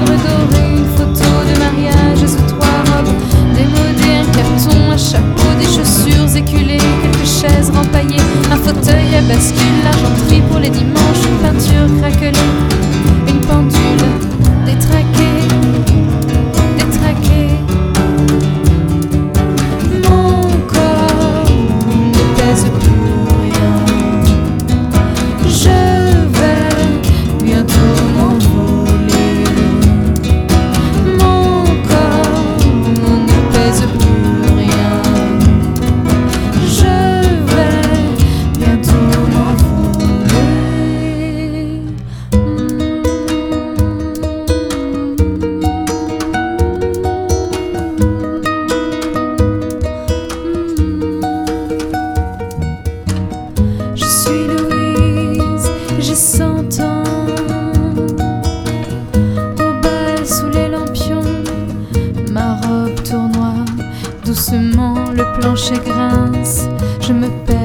redoré, une photo de mariage sous trois robes démodées, un carton, un chapeau, des chaussures éculées, quelques chaises rempaillées, un fauteuil à bascule, l'argenterie pour les dimanches, une peinture craquelée, une pendule détraquée, détraquée. Mon corps ne pèse plus rien. Je vais bientôt m'envoler. Mon corps ne pèse plus rien. Je vais bientôt m'envoler. Je suis Louise, j'ai 100 ans. Au bal sous les lampions, ma robe tournoie doucement, le plancher grince, je me perds.